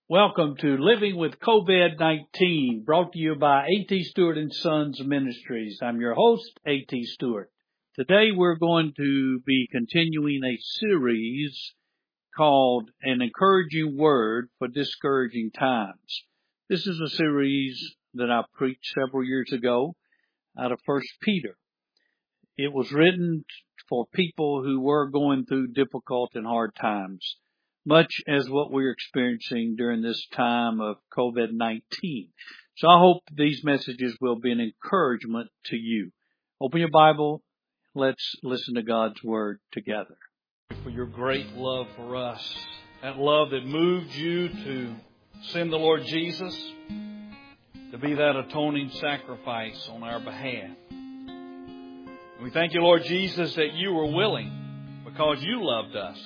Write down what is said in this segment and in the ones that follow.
Welcome to Living with COVID-19, brought to you by A.T. Stewart and Sons Ministries. I'm your host, A.T. Stewart. Today we're going to be continuing a series called An Encouraging Word for Discouraging Times. This is a series that I preached several years ago out of 1 Peter. It was written for people who were going through difficult and hard times, much as what we're experiencing during this time of COVID-19. So I hope these messages will be an encouragement to you. Open your Bible. Let's listen to God's Word together. For your great love for us, that love that moved you to send the Lord Jesus to be that atoning sacrifice on our behalf. We thank you, Lord Jesus, that you were willing, because you loved us,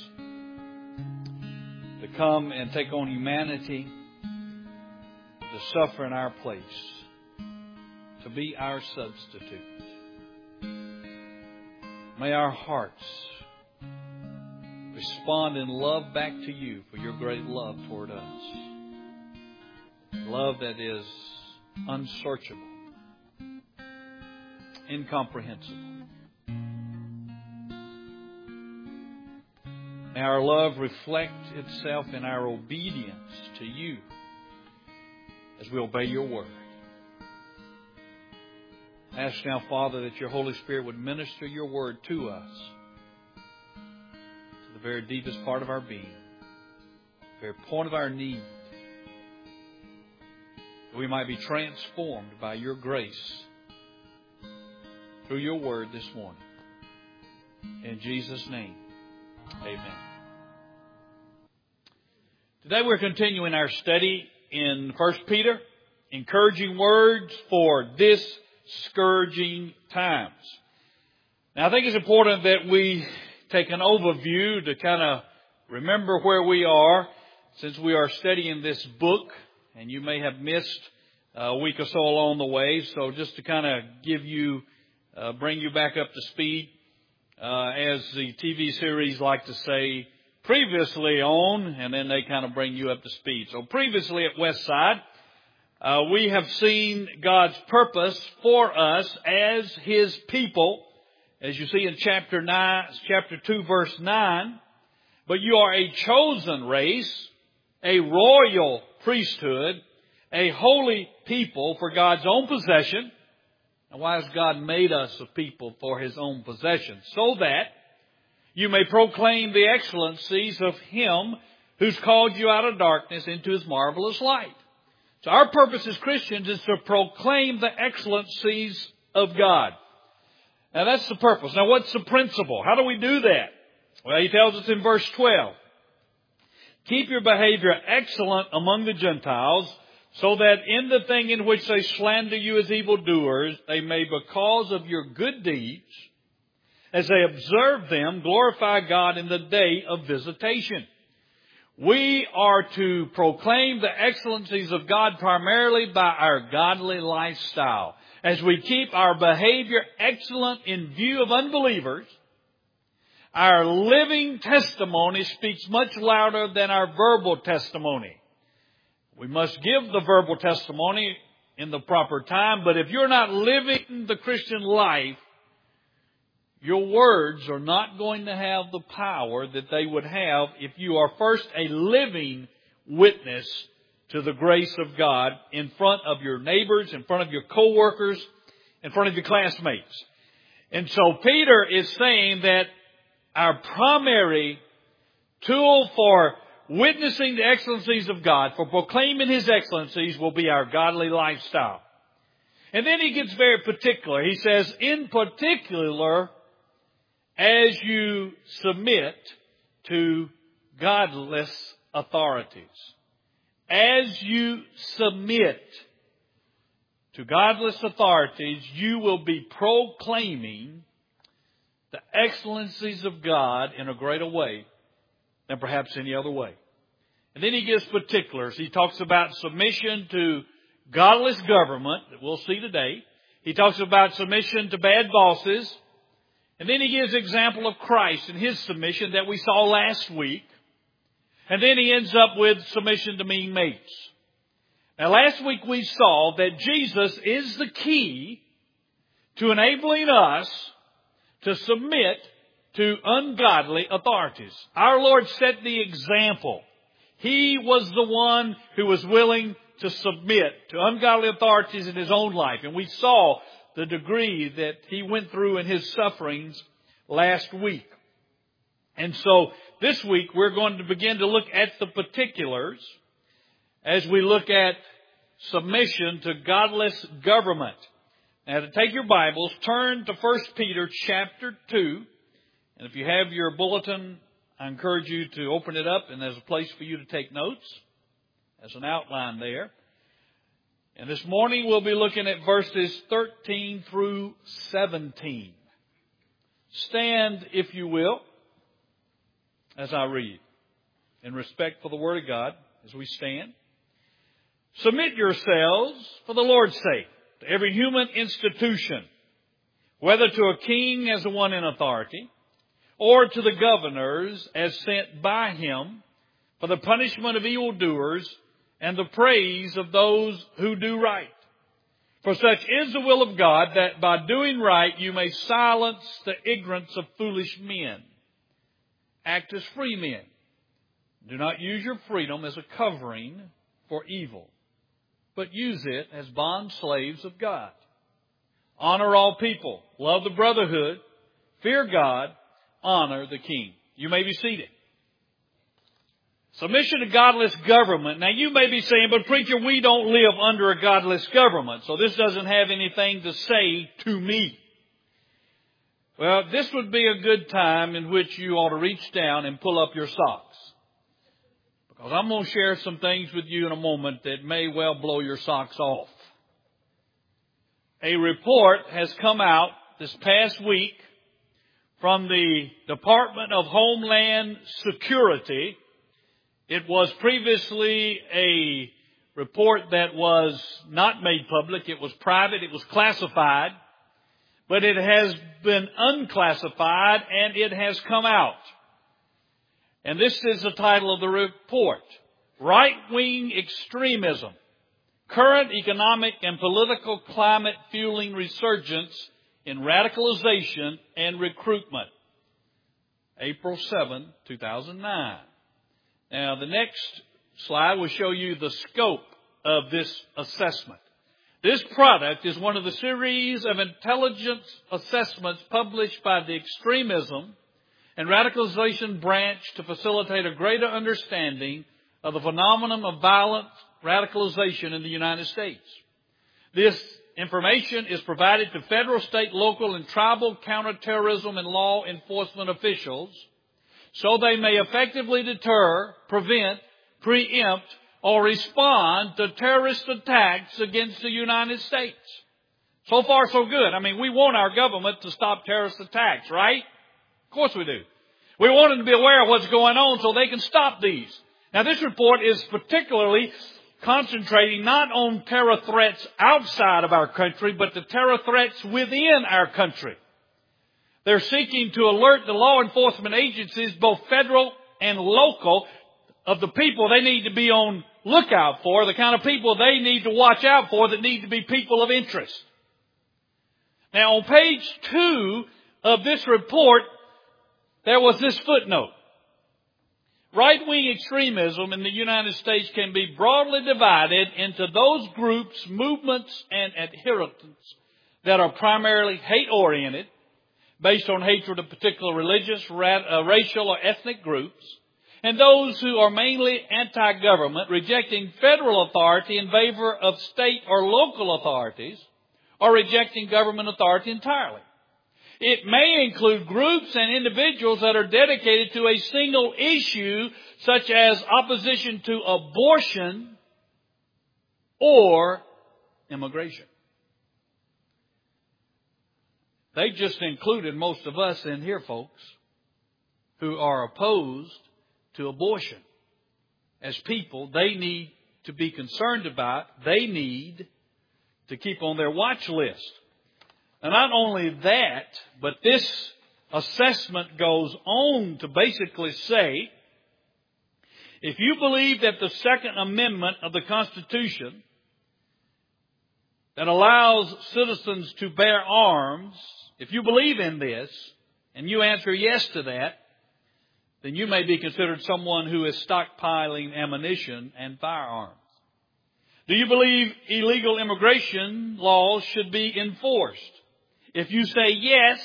to come and take on humanity, to suffer in our place, to be our substitute. May our hearts respond in love back to you for your great love toward us. Love that is unsearchable, incomprehensible. May our love reflect itself in our obedience to you as we obey your word. I ask now, Father, that your Holy Spirit would minister your word to us, to the very deepest part of our being, the very point of our need, that we might be transformed by your grace through your word this morning. In Jesus' name, amen. Today we're continuing our study in 1 Peter, encouraging words for discouraging times. Now I think it's important that we take an overview to kind of remember where we are since we are studying this book, and you may have missed a week or so along the way. So just to kind of give you, bring you back up to speed, as the TV series like to say, previously on, and then they kind of bring you up to speed. So previously at Westside, we have seen God's purpose for us as His people, as you see in chapter 2, verse 9. But you are a chosen race, a royal priesthood, a holy people for God's own possession. And why has God made us a people for His own possession? So that you may proclaim the excellencies of Him who's called you out of darkness into His marvelous light. So our purpose as Christians is to proclaim the excellencies of God. Now that's the purpose. Now what's the principle? How do we do that? Well, He tells us in verse 12, keep your behavior excellent among the Gentiles, so that in the thing in which they slander you as evildoers, they may, because of your good deeds, as they observe them, glorify God in the day of visitation. We are to proclaim the excellencies of God primarily by our godly lifestyle. As we keep our behavior excellent in view of unbelievers, our living testimony speaks much louder than our verbal testimony. We must give the verbal testimony in the proper time, but if you're not living the Christian life, your words are not going to have the power that they would have if you are first a living witness to the grace of God in front of your neighbors, in front of your co-workers, in front of your classmates. And so Peter is saying that our primary tool for witnessing the excellencies of God, for proclaiming His excellencies, will be our godly lifestyle. And then he gets very particular. He says, in particular, as you submit to godless authorities. As you submit to godless authorities, you will be proclaiming the excellencies of God in a greater way than perhaps any other way. And then he gives particulars. He talks about submission to godless government that we'll see today. He talks about submission to bad bosses. And then he gives example of Christ and His submission that we saw last week. And then he ends up with submission to mean mates. Now last week we saw that Jesus is the key to enabling us to submit to ungodly authorities. Our Lord set the example. He was the one who was willing to submit to ungodly authorities in His own life. And we saw the degree that He went through in His sufferings last week. And so this week we're going to begin to look at the particulars as we look at submission to godless government. Now to take your Bibles, turn to 1 Peter chapter 2. And if you have your bulletin, I encourage you to open it up, and there's a place for you to take notes. There's an outline there. And this morning we'll be looking at verses 13 through 17. Stand, if you will, as I read, in respect for the Word of God as we stand. Submit yourselves for the Lord's sake to every human institution, whether to a king as the one in authority, or to the governors as sent by him for the punishment of evildoers and the praise of those who do right. For such is the will of God, that by doing right you may silence the ignorance of foolish men. Act as free men. Do not use your freedom as a covering for evil, but use it as bond slaves of God. Honor all people. Love the brotherhood. Fear God. Honor the king. You may be seated. Submission to godless government. Now you may be saying, but preacher, we don't live under a godless government, so this doesn't have anything to say to me. Well, this would be a good time in which you ought to reach down and pull up your socks. Because I'm going to share some things with you in a moment that may well blow your socks off. A report has come out this past week from the Department of Homeland Security. It was previously a report that was not made public. It was private. It was classified. But it has been unclassified and it has come out. And this is the title of the report. Right-wing extremism. Current economic and political climate fueling resurgence in radicalization and recruitment. April 7, 2009. Now, the next slide will show you the scope of this assessment. This product is one of the series of intelligence assessments published by the Extremism and Radicalization Branch to facilitate a greater understanding of the phenomenon of violent radicalization in the United States. This information is provided to federal, state, local, and tribal counterterrorism and law enforcement officials so they may effectively deter, prevent, preempt, or respond to terrorist attacks against the United States. So far, so good. I mean, we want our government to stop terrorist attacks, right? Of course we do. We want them to be aware of what's going on so they can stop these. Now, this report is particularly concentrating not on terror threats outside of our country, but the terror threats within our country. They're seeking to alert the law enforcement agencies, both federal and local, of the people they need to be on lookout for, the kind of people they need to watch out for that need to be people of interest. Now, on page 2 of this report, there was this footnote. Right-wing extremism in the United States can be broadly divided into those groups, movements, and adherents that are primarily hate-oriented, based on hatred of particular religious, racial, or ethnic groups, and those who are mainly anti-government, rejecting federal authority in favor of state or local authorities, or rejecting government authority entirely. It may include groups and individuals that are dedicated to a single issue, such as opposition to abortion or immigration. They just included most of us in here, folks, who are opposed to abortion. As people, they need to be concerned about, they need to keep on their watch list. And not only that, but this assessment goes on to basically say, If you believe that the Second Amendment of the Constitution that allows citizens to bear arms, if you believe in this, and you answer yes to that, then you may be considered someone who is stockpiling ammunition and firearms. Do you believe illegal immigration laws should be enforced? If you say yes,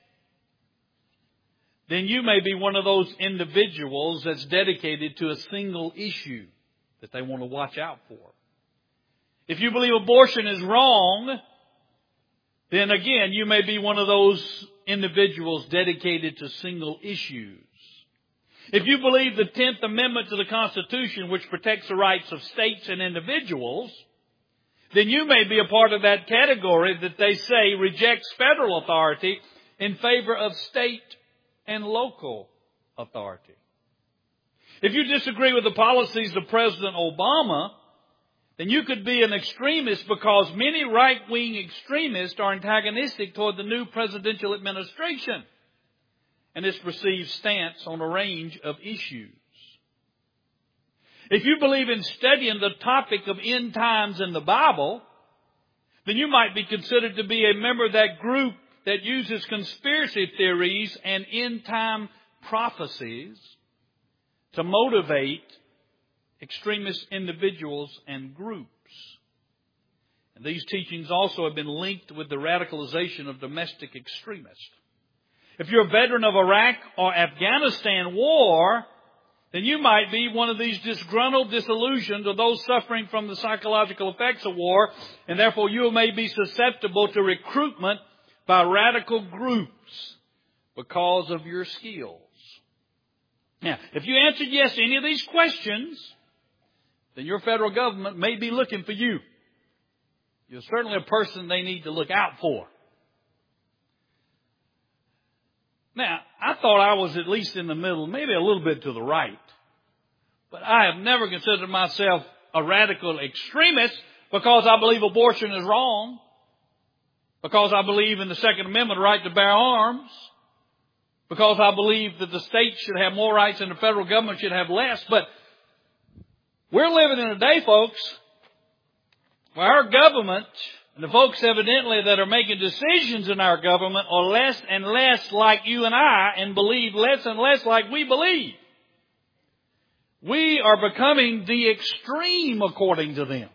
then you may be one of those individuals that's dedicated to a single issue that they want to watch out for. If you believe abortion is wrong, then again, you may be one of those individuals dedicated to single issues. If you believe the 10th Amendment to the Constitution, which protects the rights of states and individuals, then you may be a part of that category that they say rejects federal authority in favor of state and local authority. If you disagree with the policies of President Obama, then you could be an extremist because many right-wing extremists are antagonistic toward the new presidential administration and its perceived stance on a range of issues. If you believe in studying the topic of end times in the Bible, then you might be considered to be a member of that group that uses conspiracy theories and end-time prophecies to motivate extremist individuals and groups. And these teachings also have been linked with the radicalization of domestic extremists. If you're a veteran of Iraq or Afghanistan war, then you might be one of these disgruntled, disillusioned, or those suffering from the psychological effects of war, and therefore you may be susceptible to recruitment by radical groups because of your skills. Now, if you answered yes to any of these questions, then your federal government may be looking for you. You're certainly a person they need to look out for. Now, I thought I was at least in the middle, maybe a little bit to the right. But I have never considered myself a radical extremist because I believe abortion is wrong, because I believe in the Second Amendment right to bear arms, because I believe that the state should have more rights and the federal government should have less. But we're living in a day, folks, where our government and the folks evidently that are making decisions in our government are less and less like you and I and believe less and less like we believe. We are becoming the extreme according to them.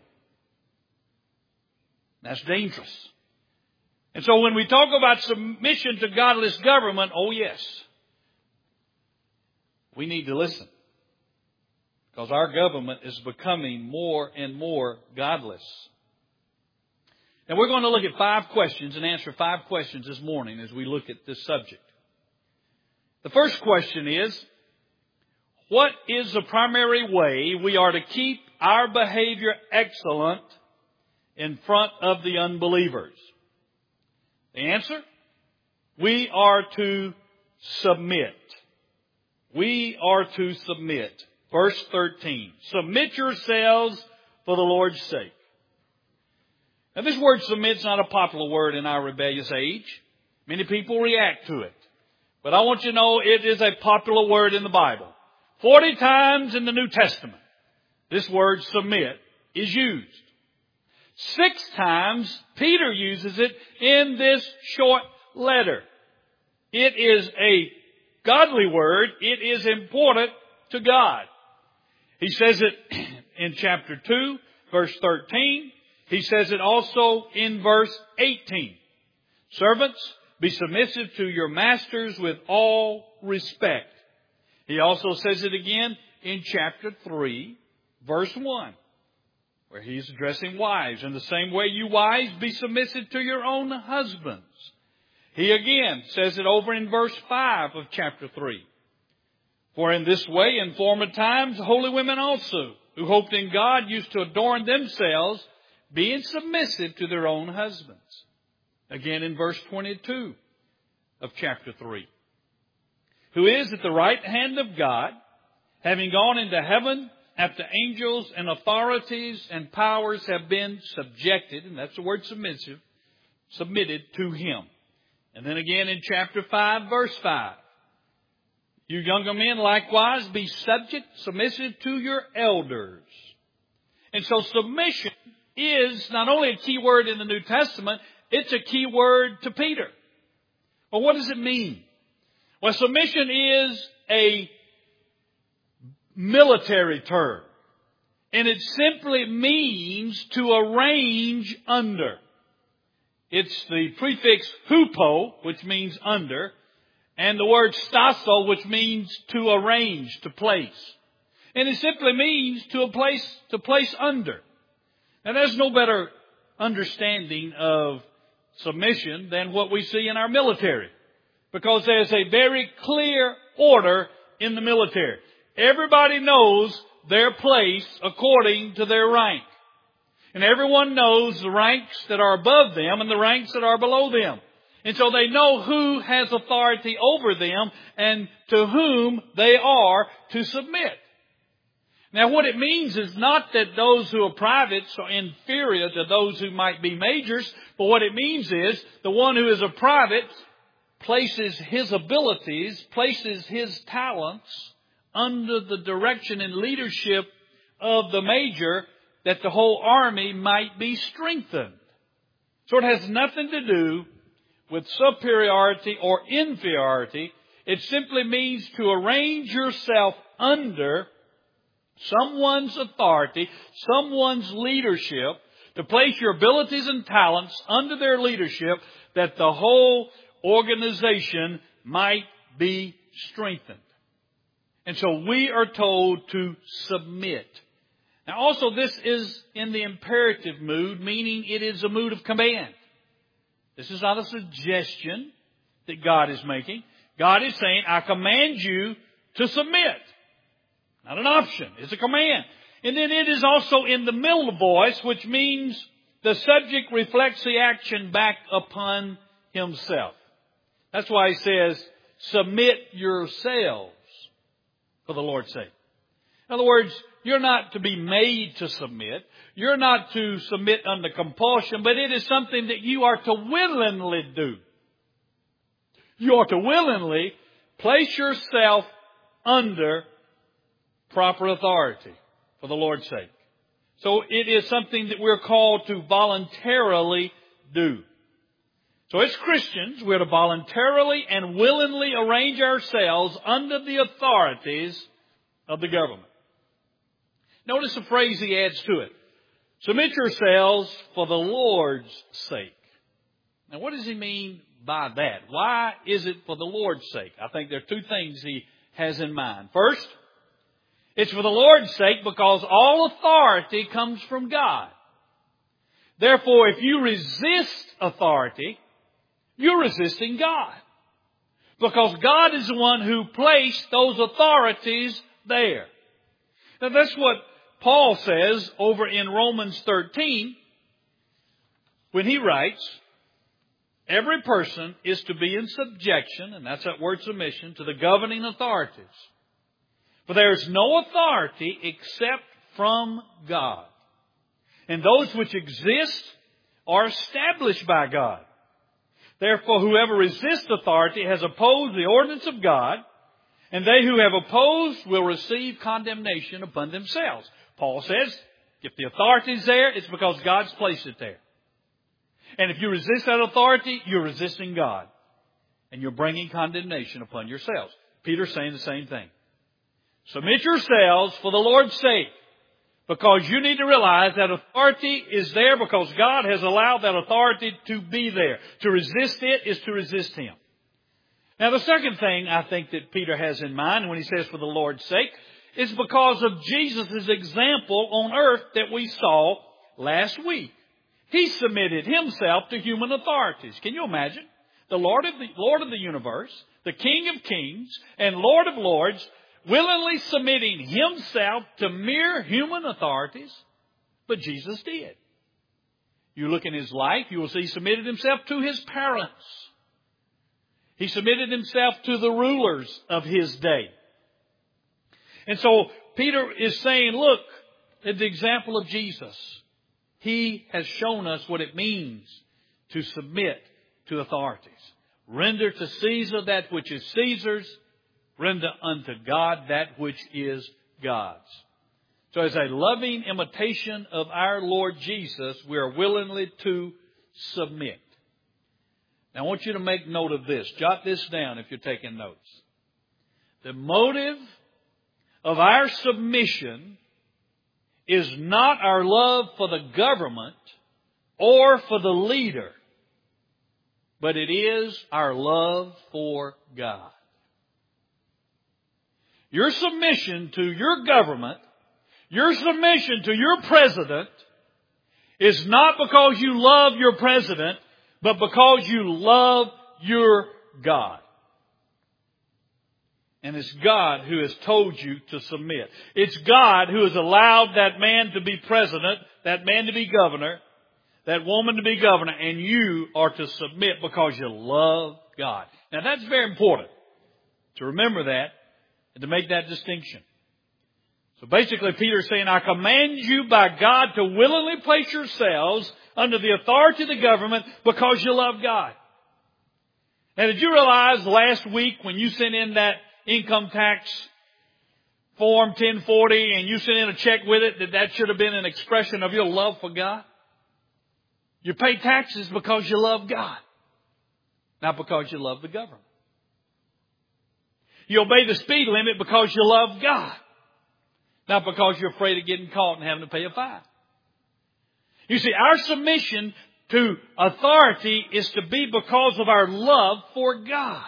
That's dangerous. And so when we talk about submission to godless government, oh yes, we need to listen. Because our government is becoming more and more godless. And we're going to look at 5 questions and answer 5 questions this morning as we look at this subject. The first question is, what is the primary way we are to keep our behavior excellent in front of the unbelievers? The answer? We are to submit. We are to submit. Verse 13. Submit yourselves for the Lord's sake. Now this word submit is not a popular word in our rebellious age. Many people react to it. But I want you to know it is a popular word in the Bible. 40 times in the New Testament, this word submit is used. 6 times Peter uses it in this short letter. It is a godly word. It is important to God. He says it in chapter 2, verse 13. He says it also in verse 18. Servants, be submissive to your masters with all respect. He also says it again in chapter 3, verse 1, where he's addressing wives. In the same way, you wives, be submissive to your own husbands. He again says it over in verse 5 of chapter 3. For in this way, in former times, holy women also, who hoped in God, used to adorn themselves, being submissive to their own husbands. Again in verse 22 of chapter 3. Who is at the right hand of God, having gone into heaven after angels and authorities and powers have been subjected, and that's the word submissive, submitted to Him. And then again in chapter 5, verse 5. You younger men, likewise, be submissive to your elders. And so submission is not only a key word in the New Testament, it's a key word to Peter. Well, what does it mean? Well, submission is a military term. And it simply means to arrange under. It's the prefix hupo, which means under, and the word stasso, which means to arrange, to place. And it simply means to place under. Now, there's no better understanding of submission than what we see in our military. Because there's a very clear order in the military. Everybody knows their place according to their rank. And everyone knows the ranks that are above them and the ranks that are below them. And so they know who has authority over them and to whom they are to submit. Now, what it means is not that those who are privates are inferior to those who might be majors, but what it means is the one who is a private places his abilities, places his talents under the direction and leadership of the major, that the whole army might be strengthened. So it has nothing to do with superiority or inferiority. It simply means to arrange yourself under someone's authority, someone's leadership, to place your abilities and talents under their leadership, that the whole organization might be strengthened. And so we are told to submit. Now also this is in the imperative mood, meaning it is a mood of command. This is not a suggestion that God is making. God is saying, I command you to submit. Not an option. It's a command. And then it is also in the middle voice, which means the subject reflects the action back upon himself. That's why he says, submit yourselves for the Lord's sake. In other words, you're not to be made to submit. You're not to submit under compulsion, but it is something that you are to willingly do. You are to willingly place yourself under proper authority for the Lord's sake. So it is something that we're called to voluntarily do. So as Christians, we're to voluntarily and willingly arrange ourselves under the authorities of the government. Notice the phrase he adds to it. Submit yourselves for the Lord's sake. Now what does he mean by that? Why is it for the Lord's sake? I think there are two things he has in mind. First, it's for the Lord's sake because all authority comes from God. Therefore, if you resist authority, you're resisting God. Because God is the one who placed those authorities there. Now that's what Paul says over in Romans 13 when he writes, every person is to be in subjection, and that's that word submission, to the governing authorities. For there is no authority except from God. And those which exist are established by God. Therefore, whoever resists authority has opposed the ordinance of God, and they who have opposed will receive condemnation upon themselves. Paul says, if the authority is there, it's because God's placed it there. And if you resist that authority, you're resisting God. And you're bringing condemnation upon yourselves. Peter's saying the same thing. Submit yourselves for the Lord's sake. Because you need to realize that authority is there because God has allowed that authority to be there. To resist it is to resist Him. Now the second thing I think that Peter has in mind when he says for the Lord's sake is because of Jesus' example on earth that we saw last week. He submitted Himself to human authorities. Can you imagine? The Lord of the universe, the King of kings and Lord of lords, willingly submitting Himself to mere human authorities, but Jesus did. You look in His life, you will see He submitted Himself to His parents. He submitted Himself to the rulers of His day. And so Peter is saying, look at the example of Jesus. He has shown us what it means to submit to authorities. Render to Caesar that which is Caesar's, render unto God that which is God's. So as a loving imitation of our Lord Jesus, we are willingly to submit. Now I want you to make note of this. Jot this down if you're taking notes. The motive of our submission is not our love for the government or for the leader, but it is our love for God. Your submission to your government, your submission to your president, is not because you love your president, but because you love your God. And it's God who has told you to submit. It's God who has allowed that man to be president, that man to be governor, that woman to be governor, and you are to submit because you love God. Now that's very important to remember that and to make that distinction. So basically Peter is saying, I command you by God to willingly place yourselves under the authority of the government because you love God. Now did you realize last week when you sent in that income tax form 1040 and you sent in a check with it, that should have been an expression of your love for God? You pay taxes because you love God, not because you love the government. You obey the speed limit because you love God, not because you're afraid of getting caught and having to pay a fine. You see, our submission to authority is to be because of our love for God.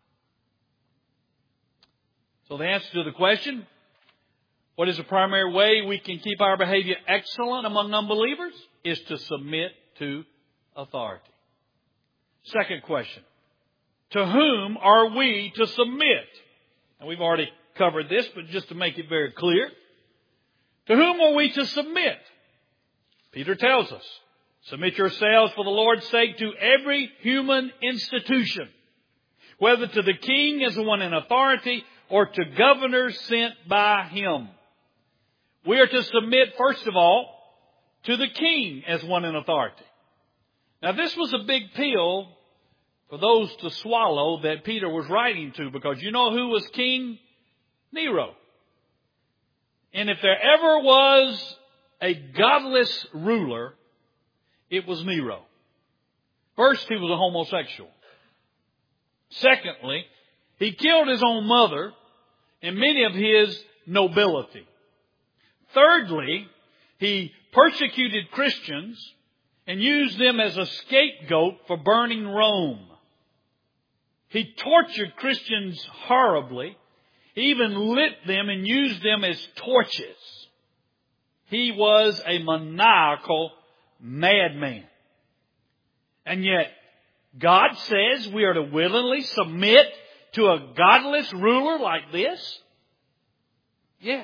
So the answer to the question, what is the primary way we can keep our behavior excellent among unbelievers? Is to submit to authority. Second question, to whom are we to submit? And we've already covered this, but just to make it very clear, to whom are we to submit? Peter tells us, submit yourselves for the Lord's sake to every human institution, whether to the king as the one in authority or to governors sent by him. We are to submit, first of all, to the king as one in authority. Now this was a big pill for those to swallow that Peter was writing to, because you know who was king? Nero. And if there ever was a godless ruler, it was Nero. First, he was a homosexual. Secondly, he killed his own mother and many of his nobility. Thirdly, he persecuted Christians and used them as a scapegoat for burning Rome. He tortured Christians horribly. He even lit them and used them as torches. He was a maniacal madman. And yet, God says we are to willingly submit to a godless ruler like this? Yes.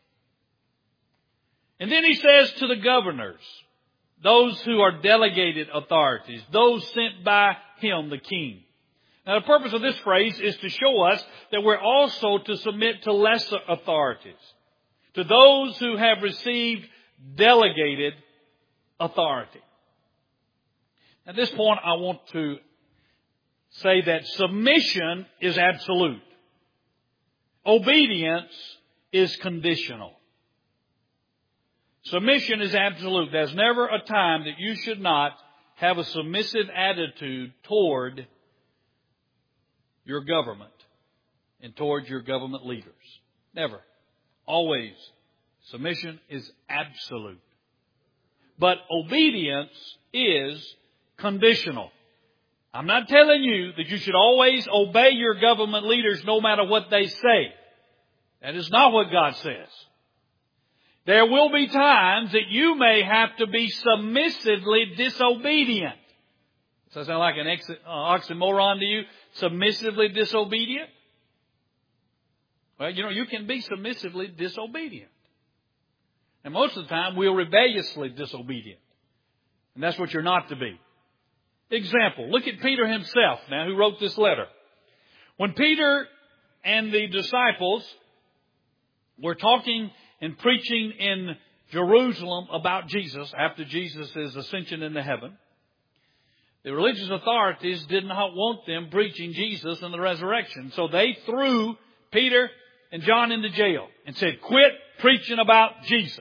And then he says to the governors, those who are delegated authorities, those sent by him, the king. Now the purpose of this phrase is to show us that we're also to submit to lesser authorities, to those who have received delegated authority. At this point, I want to say that submission is absolute. Obedience is conditional. Submission is absolute. There's never a time that you should not have a submissive attitude toward your government and toward your government leaders. Never. Always. Submission is absolute. But obedience is conditional. I'm not telling you that you should always obey your government leaders no matter what they say. That is not what God says. There will be times that you may have to be submissively disobedient. Does that sound like an oxymoron to you? Submissively disobedient? Well, you can be submissively disobedient. And most of the time, we're rebelliously disobedient. And that's what you're not to be. Example, look at Peter himself now, who wrote this letter. When Peter and the disciples were talking and preaching in Jerusalem about Jesus after Jesus' ascension into heaven, the religious authorities did not want them preaching Jesus and the resurrection. So they threw Peter and John into jail and said, quit preaching about Jesus.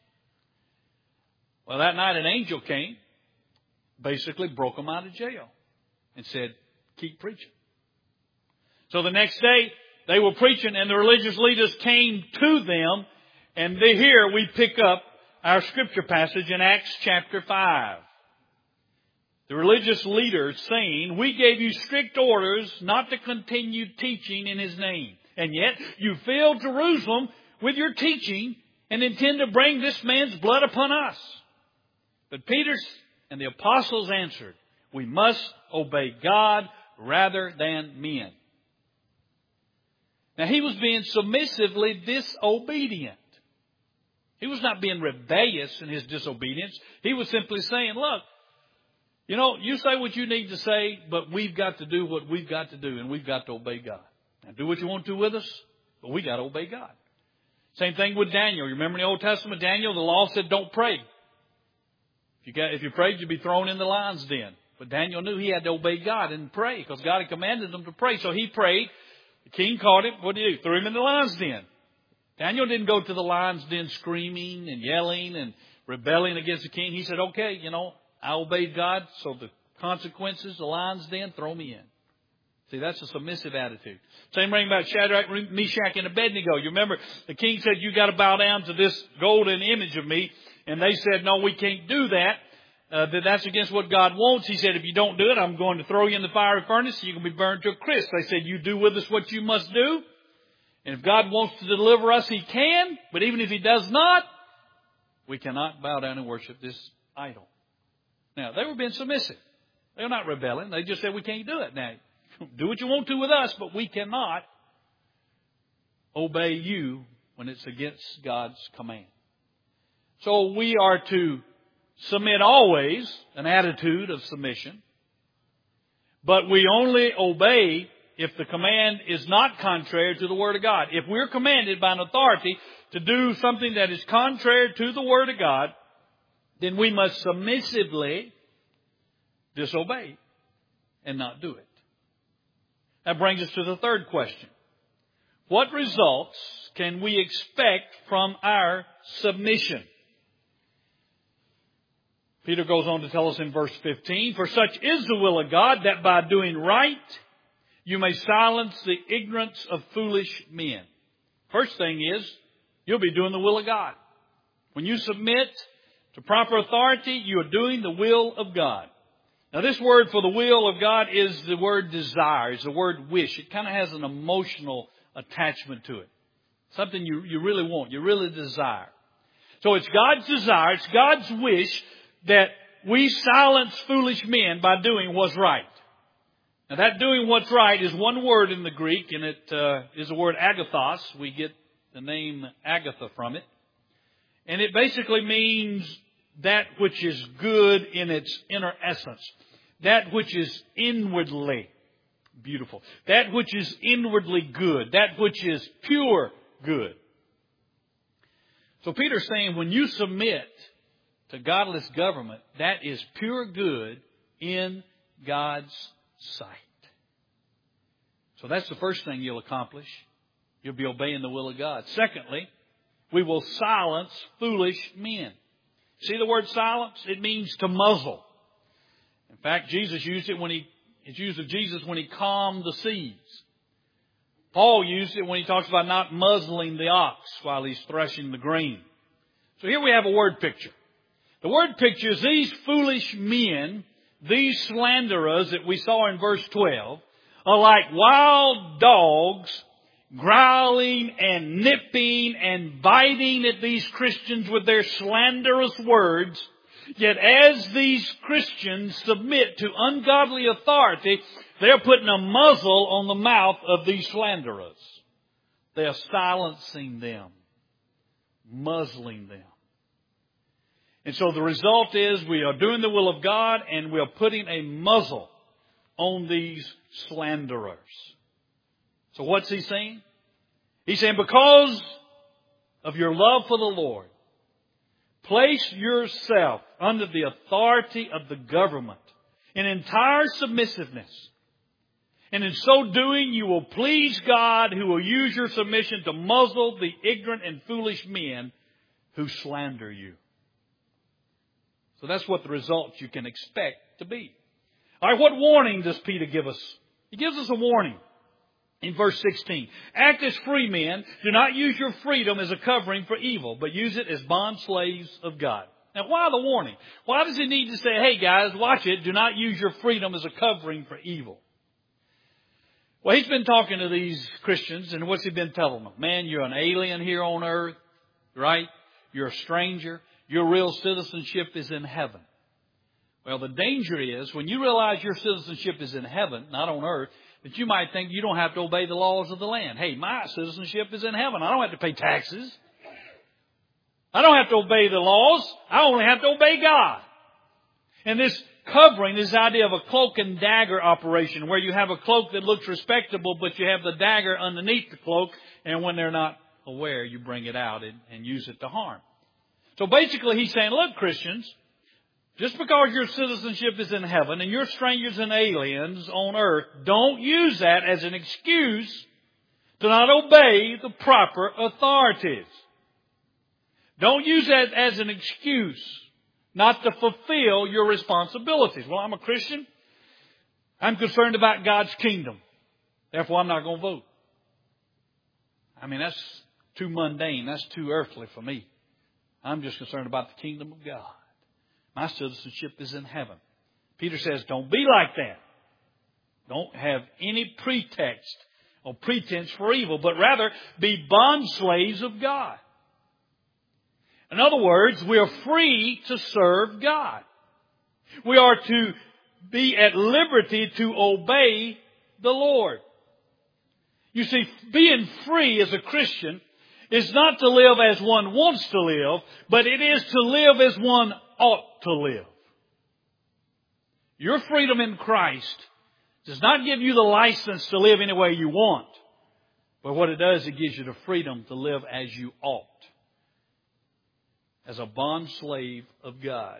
Well, that night an angel came, basically broke them out of jail and said, keep preaching. So the next day they were preaching and the religious leaders came to them, and here we pick up our scripture passage in Acts chapter 5. The religious leaders saying, we gave you strict orders not to continue teaching in His name. And yet you filled Jerusalem with your teaching and intend to bring this man's blood upon us. But Peter and the apostles answered, we must obey God rather than men. Now he was being submissively disobedient. He was not being rebellious in his disobedience. He was simply saying, look, you know, you say what you need to say, but we've got to do what we've got to do, and we've got to obey God. Now, do what you want to with us, but we got to obey God. Same thing with Daniel. You remember in the Old Testament, Daniel, the law said don't pray. If you prayed, you'd be thrown in the lion's den. But Daniel knew he had to obey God and pray because God had commanded him to pray. So he prayed. The king caught him. What did he do? Threw him in the lion's den. Daniel didn't go to the lion's den screaming and yelling and rebelling against the king. He said, okay, you know, I obeyed God, so the consequences, the lion's den, throw me in. See, that's a submissive attitude. Same thing about Shadrach, Meshach, and Abednego. You remember the king said, you got to bow down to this golden image of me. And they said, no, we can't do that. That's against what God wants. He said, if you don't do it, I'm going to throw you in the fiery furnace. You're going to be burned to a crisp. They said, you do with us what you must do. And if God wants to deliver us, He can. But even if He does not, we cannot bow down and worship this idol. Now, they were being submissive. They were not rebelling. They just said, we can't do it. Now, do what you want to with us, but we cannot obey you when it's against God's command. So we are to submit always, an attitude of submission. But we only obey if the command is not contrary to the Word of God. If we're commanded by an authority to do something that is contrary to the Word of God, then we must submissively disobey and not do it. That brings us to the third question. What results can we expect from our submission? Peter goes on to tell us in verse 15, for such is the will of God, that by doing right you may silence the ignorance of foolish men. First thing is, you'll be doing the will of God. When you submit to proper authority, you are doing the will of God. Now this word for the will of God is the word desire, it's the word wish. It kind of has an emotional attachment to it. Something you really want, you really desire. So it's God's desire, it's God's wish that we silence foolish men by doing what's right. Now that doing what's right is one word in the Greek, and it is the word agathos. We get the name Agatha from it. And it basically means that which is good in its inner essence. That which is inwardly beautiful. That which is inwardly good. That which is pure good. So Peter's saying when you submit to godless government, that is pure good in God's sight. So that's the first thing you'll accomplish. You'll be obeying the will of God. Secondly, we will silence foolish men. See the word silence? It means to muzzle. In fact, Jesus used it it's used of Jesus when He calmed the seas. Paul used it when he talks about not muzzling the ox while he's threshing the grain. So here we have a word picture. The word picture is these foolish men, these slanderers that we saw in verse 12, are like wild dogs growling and nipping and biting at these Christians with their slanderous words. Yet as these Christians submit to ungodly authority, they're putting a muzzle on the mouth of these slanderers. They are silencing them, muzzling them. And so the result is we are doing the will of God and we are putting a muzzle on these slanderers. So what's he saying? He's saying because of your love for the Lord, place yourself under the authority of the government in entire submissiveness. And in so doing, you will please God, who will use your submission to muzzle the ignorant and foolish men who slander you. So that's what the results you can expect to be. All right, what warning does Peter give us? He gives us a warning in verse 16. Act as free men. Do not use your freedom as a covering for evil, but use it as bond slaves of God. Now, why the warning? Why does he need to say, hey guys, watch it, do not use your freedom as a covering for evil? Well, he's been talking to these Christians, and what's he been telling them? Man, you're an alien here on earth, right? You're a stranger. Your real citizenship is in heaven. Well, the danger is when you realize your citizenship is in heaven, not on earth, that you might think you don't have to obey the laws of the land. Hey, my citizenship is in heaven. I don't have to pay taxes. I don't have to obey the laws. I only have to obey God. And this covering, this idea of a cloak and dagger operation, where you have a cloak that looks respectable, but you have the dagger underneath the cloak, and when they're not aware, you bring it out and use it to harm. So basically he's saying, look, Christians, just because your citizenship is in heaven and you're strangers and aliens on earth, don't use that as an excuse to not obey the proper authorities. Don't use that as an excuse not to fulfill your responsibilities. Well, I'm a Christian. I'm concerned about God's kingdom. Therefore, I'm not going to vote. I mean, that's too mundane. That's too earthly for me. I'm just concerned about the kingdom of God. My citizenship is in heaven. Peter says, don't be like that. Don't have any pretext or pretense for evil, but rather be bond slaves of God. In other words, we are free to serve God. We are to be at liberty to obey the Lord. You see, being free as a Christian is not to live as one wants to live, but it is to live as one ought to live. Your freedom in Christ does not give you the license to live any way you want. But what it does, it gives you the freedom to live as you ought. As a bond slave of God.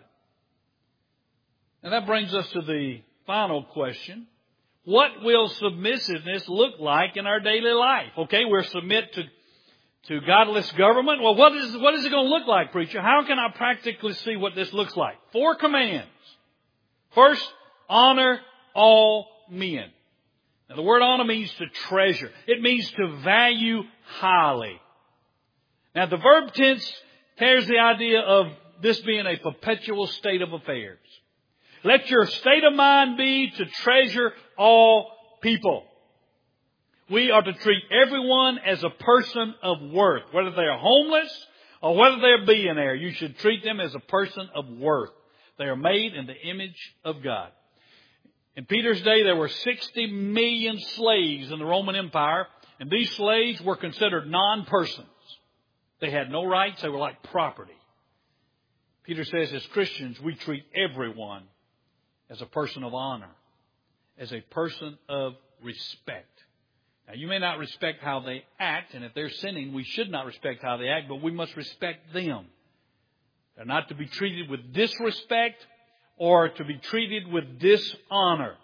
And that brings us to the final question. What will submissiveness look like in our daily life? Okay, we're submit to godless government. Well, what is it going to look like, preacher? How can I practically see what this looks like? 4 commands. First, honor all men. Now, the word honor means to treasure. It means to value highly. Now, the verb tense carries the idea of this being a perpetual state of affairs. Let your state of mind be to treasure all people. We are to treat everyone as a person of worth. Whether they are homeless or whether they're a billionaire, you should treat them as a person of worth. They are made in the image of God. In Peter's day, there were 60 million slaves in the Roman Empire, and these slaves were considered non-persons. They had no rights. They were like property. Peter says, as Christians, we treat everyone as a person of honor, as a person of respect. Now, you may not respect how they act, and if they're sinning, we should not respect how they act, but we must respect them. They're not to be treated with disrespect or to be treated with dishonor.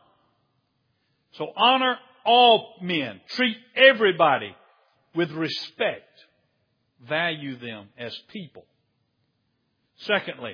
So honor all men. Treat everybody with respect. Value them as people. Secondly,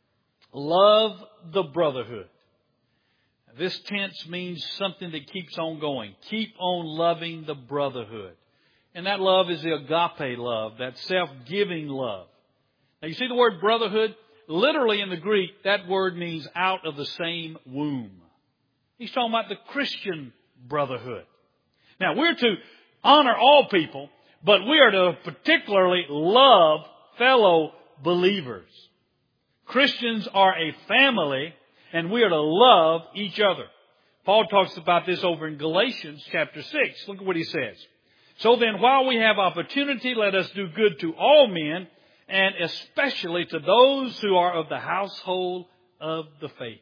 love the brotherhood. This tense means something that keeps on going. Keep on loving the brotherhood. And that love is the agape love, that self-giving love. Now you see the word brotherhood? Literally in the Greek, that word means out of the same womb. He's talking about the Christian brotherhood. Now we're to honor all people, but we are to particularly love fellow believers. Christians are a family, and we are to love each other. Paul talks about this over in Galatians chapter 6. Look at what he says. So then, while we have opportunity, let us do good to all men, and especially to those who are of the household of the faith.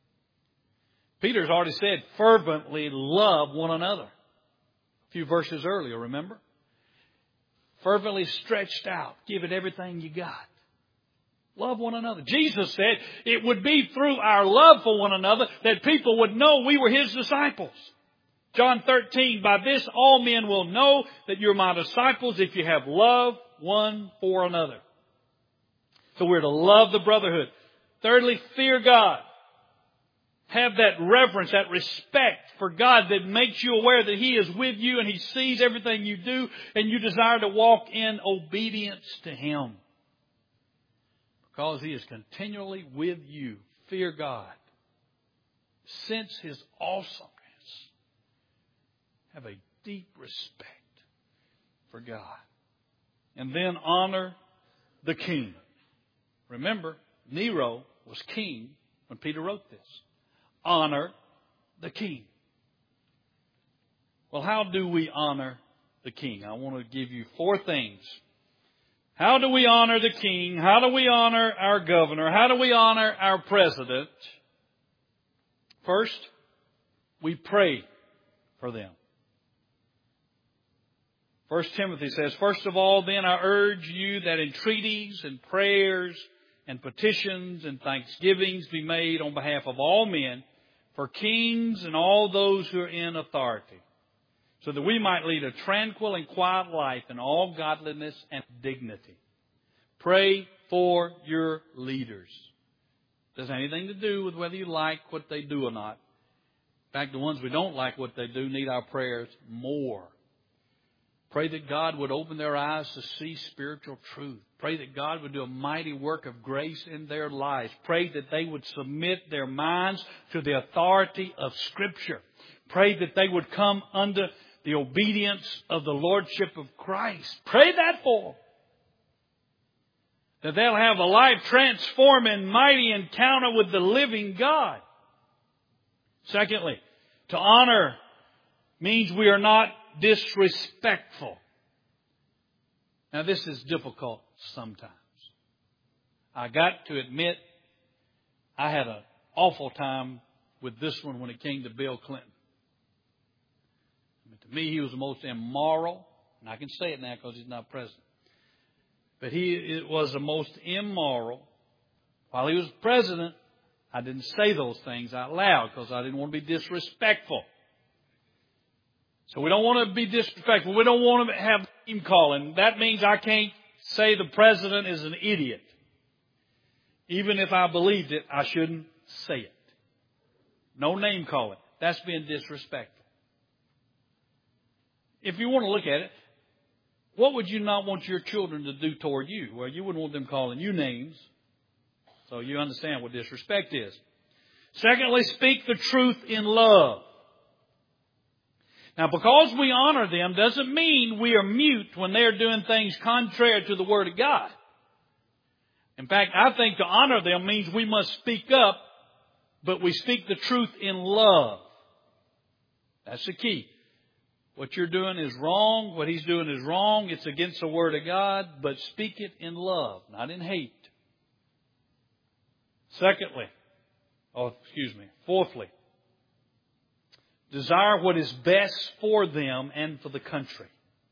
Peter's already said, fervently love one another. A few verses earlier, remember? Fervently stretched out. Give it everything you got. Love one another. Jesus said it would be through our love for one another that people would know we were His disciples. John 13, by this all men will know that you're my disciples if you have love one for another. So we're to love the brotherhood. Thirdly, fear God. Have that reverence, that respect for God that makes you aware that He is with you and He sees everything you do, and you desire to walk in obedience to Him. Because He is continually with you. Fear God. Sense His awesomeness. Have a deep respect for God. And then honor the king. Remember, Nero was king when Peter wrote this. Honor the king. Well, how do we honor the king? I want to give you 4 things. How do we honor the king? How do we honor our governor? How do we honor our president? First, we pray for them. 1 Timothy says, first of all, then I urge you that entreaties and prayers and petitions and thanksgivings be made on behalf of all men, for kings and all those who are in authority, so that we might lead a tranquil and quiet life in all godliness and dignity. Pray for your leaders. Doesn't have anything to do with whether you like what they do or not. In fact, the ones we don't like what they do need our prayers more. Pray that God would open their eyes to see spiritual truth. Pray that God would do a mighty work of grace in their lives. Pray that they would submit their minds to the authority of Scripture. Pray that they would come under the obedience of the Lordship of Christ. Pray that for them. That they'll have a life-transforming, mighty encounter with the living God. Secondly, to honor means we are not disrespectful. Now, this is difficult sometimes. I got to admit, I had an awful time with this one when it came to Bill Clinton. To me, he was the most immoral, and I can say it now because he's not president. But he was the most immoral. While he was president, I didn't say those things out loud because I didn't want to be disrespectful. So we don't want to be disrespectful. We don't want to have name calling. That means I can't say the president is an idiot. Even if I believed it, I shouldn't say it. No name calling. That's being disrespectful. If you want to look at it, what would you not want your children to do toward you? Well, you wouldn't want them calling you names. So you understand what disrespect is. Secondly, speak the truth in love. Now, because we honor them doesn't mean we are mute when they're doing things contrary to the Word of God. In fact, I think to honor them means we must speak up, but we speak the truth in love. That's the key. What you're doing is wrong. What he's doing is wrong. It's against the Word of God, but speak it in love, not in hate. Fourthly, desire what is best for them and for the country.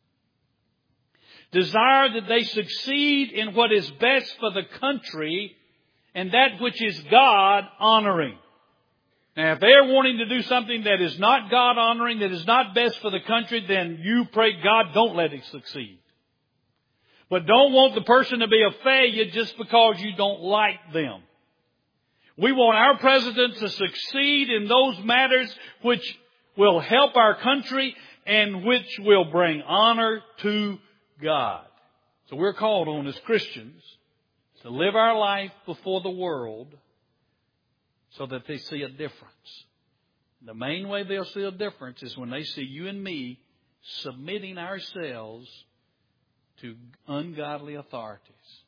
Desire that they succeed in what is best for the country and that which is God honoring. Now, if they're wanting to do something that is not God honoring, that is not best for the country, then you pray, God, don't let it succeed. But don't want the person to be a failure just because you don't like them. We want our president to succeed in those matters which will help our country and which will bring honor to God. So we're called on as Christians to live our life before the world so that they see a difference. The main way they'll see a difference is when they see you and me submitting ourselves to ungodly authorities.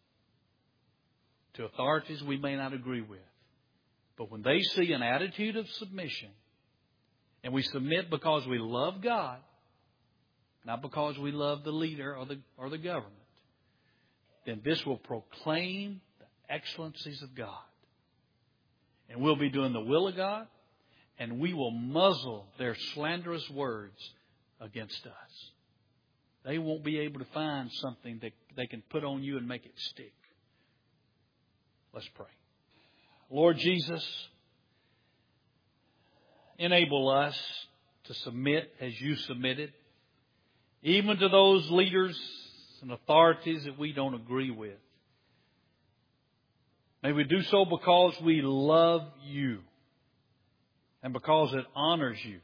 To authorities we may not agree with. But when they see an attitude of submission, and we submit because we love God, not because we love the leader or the government, then this will proclaim the excellencies of God. And we'll be doing the will of God, and we will muzzle their slanderous words against us. They won't be able to find something that they can put on you and make it stick. Let's pray. Lord Jesus, enable us to to submit as you submitted, even to those leaders and authorities that we don't agree with. May we do so because we love you and because it honors you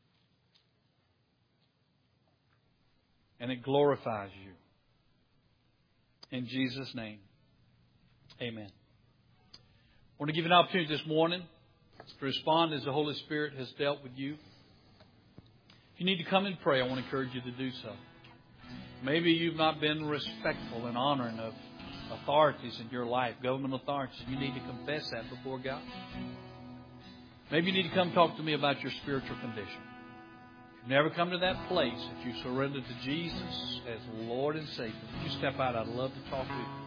and it glorifies you. In Jesus' name, amen. I want to give you an opportunity this morning to respond as the Holy Spirit has dealt with you. If you need to come and pray, I want to encourage you to do so. Maybe you've not been respectful and honoring of authorities in your life, government authorities. You need to confess that before God. Maybe you need to come talk to me about your spiritual condition. If you've never come to that place, if you surrendered to Jesus as Lord and Savior, if you step out, I'd love to talk to you.